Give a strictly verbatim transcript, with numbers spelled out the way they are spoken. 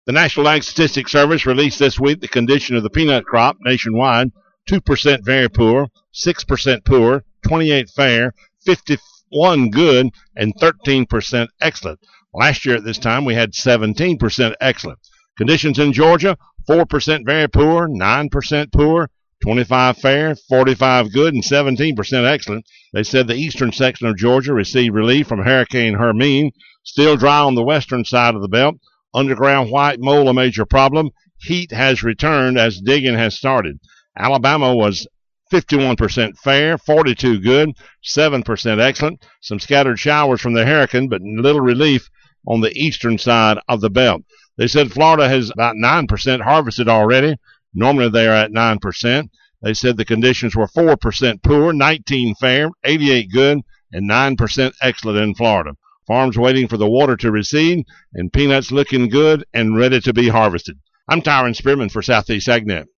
The National Ag Statistics Service released this week the condition of the peanut crop nationwide. two percent very poor, six percent poor, twenty-eight fair, fifty-one good, and thirteen percent excellent. Last year at this time, we had seventeen percent excellent. Conditions in Georgia, four percent very poor, nine percent poor, twenty-five fair, forty-five good, and seventeen percent excellent. They said the eastern section of Georgia received relief from Hurricane Hermine. Still dry on the western side of the belt. Underground white mold a major problem. Heat has returned as digging has started. Alabama was fifty-one percent fair, forty-two good, seven percent excellent. Some scattered showers from the hurricane, but little relief on the eastern side of the belt. They said Florida has about nine percent harvested already. Normally they are at nine percent. They said the conditions were four percent poor, nineteen fair, eighty-eight good, and nine percent excellent in Florida. Farms waiting for the water to recede, and peanuts looking good and ready to be harvested. I'm Tyron Spearman for Southeast AgNet.